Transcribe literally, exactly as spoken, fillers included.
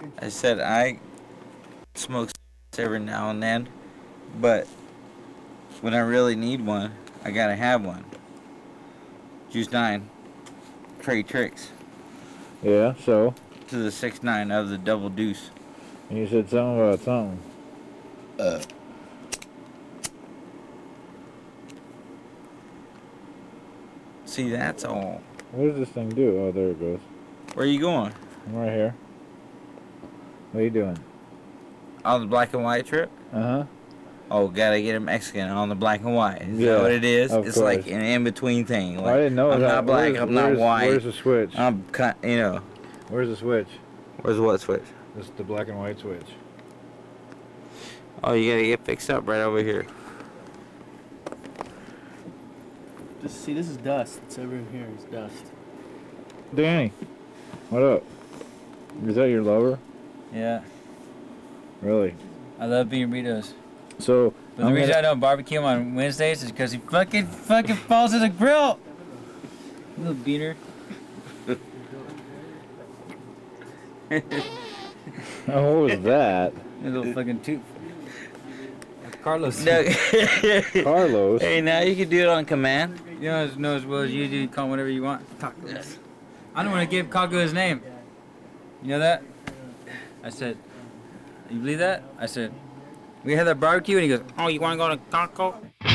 I said I smoke every now and then, but when I really need one, I gotta have one. Juice nine, Trey Tricks. Yeah, so? To the six nine of the double deuce. And you said something about something. Uh. See, that's all. What does this thing do? Oh, there it goes. Where are you going? I'm right here. What are you doing? On the black and white trip? Uh-huh. Oh, gotta get a Mexican on the black and white. Is yeah, that what it is? Of it's course. like an in-between thing. Like, well, I didn't know I'm that. not black, where's, I'm not white. Where's the switch? I'm, you know. Where's the switch? Where's what switch? This is the black and white switch. Oh, you gotta get fixed up right over here. Just see, this is dust. It's over here. It's dust. Danny, what up? Is that your lover? Yeah. Really? I love bean burritos. So, But the I'm reason gonna, I don't barbecue 'em on Wednesdays is because he fucking fucking falls in the grill. Little beaner. oh, what was that? A little fucking tooth. Carlos. No. Carlos? Hey, now you can do it on command. You know as, know as well as you do. You call him whatever you want. Tacos. I don't want to give Kago his name. You know that? I said, you believe that? I said, we had that barbecue, and he goes, oh, you want to go to Taco?